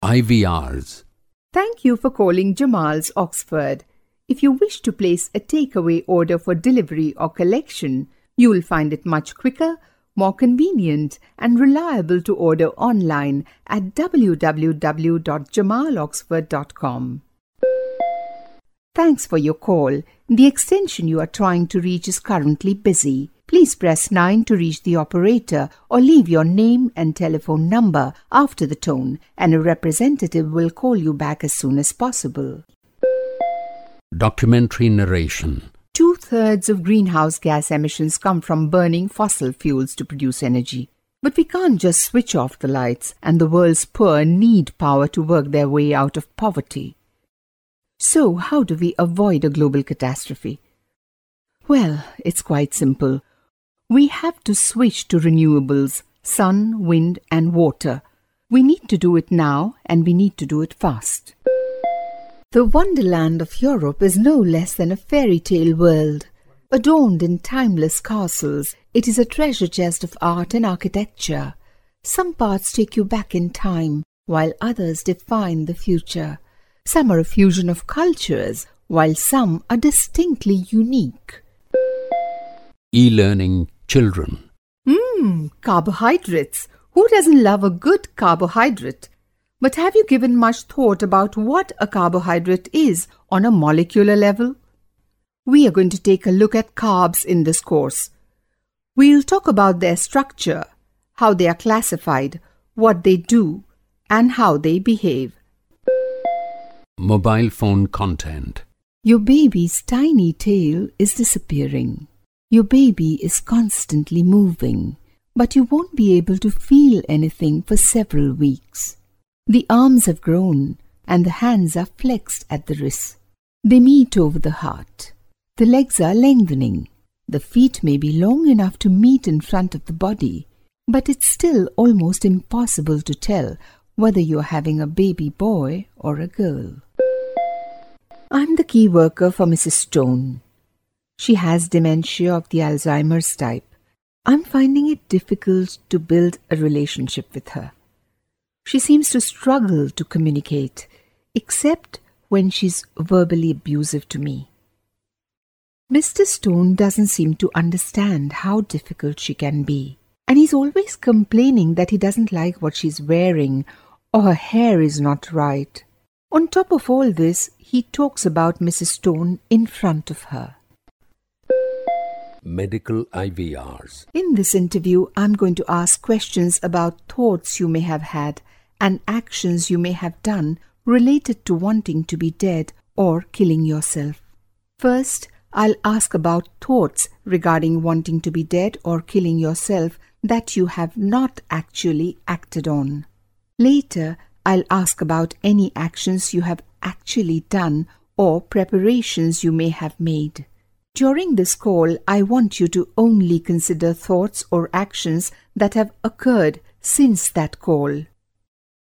IVRs. Thank you for calling Jamal's Oxford. If you wish to place a takeaway order for delivery or collection, you will find it much quicker, more convenient and reliable to order online at www.jamaloxford.com. Thanks for your call. The extension you are trying to reach is currently busy. Please press 9 to reach the operator or leave your name and telephone number after the tone, and a representative will call you back as soon as possible. Documentary narration. 2/3 of greenhouse gas emissions come from burning fossil fuels to produce energy. But we can't just switch off the lights, and the world's poor need power to work their way out of poverty. So how do we avoid a global catastrophe? Well, it's quite simple. We have to switch to renewables, sun, wind and water. We need to do it now, and we need to do it fast. The wonderland of Europe is no less than a fairy tale world. Adorned in timeless castles, it is a treasure chest of art and architecture. Some parts take you back in time, while others define the future. Some are a fusion of cultures, while some are distinctly unique. E-learning children. Carbohydrates. Who doesn't love a good carbohydrate? But have you given much thought about what a carbohydrate is on a molecular level? We are going to take a look at carbs in this course. We'll talk about their structure, how they are classified, what they do, and how they behave. Mobile phone content. Your baby's tiny tail is disappearing. Your baby is constantly moving, but you won't be able to feel anything for several weeks. The arms have grown and the hands are flexed at the wrists. They meet over the heart. The legs are lengthening. The feet may be long enough to meet in front of the body, but it's still almost impossible to tell whether you're having a baby boy or a girl. I'm the key worker for Mrs. Stone. She has dementia of the Alzheimer's type. I'm finding it difficult to build a relationship with her. She seems to struggle to communicate, except when she's verbally abusive to me. Mr. Stone doesn't seem to understand how difficult she can be, and he's always complaining that he doesn't like what she's wearing or her hair is not right. On top of all this, he talks about Mrs. Stone in front of her. Medical IVRs. In this interview, I'm going to ask questions about thoughts you may have had and actions you may have done related to wanting to be dead or killing yourself. First, I'll ask about thoughts regarding wanting to be dead or killing yourself that you have not actually acted on. Later, I'll ask about any actions you have actually done or preparations you may have made. During this call, I want you to only consider thoughts or actions that have occurred since that call.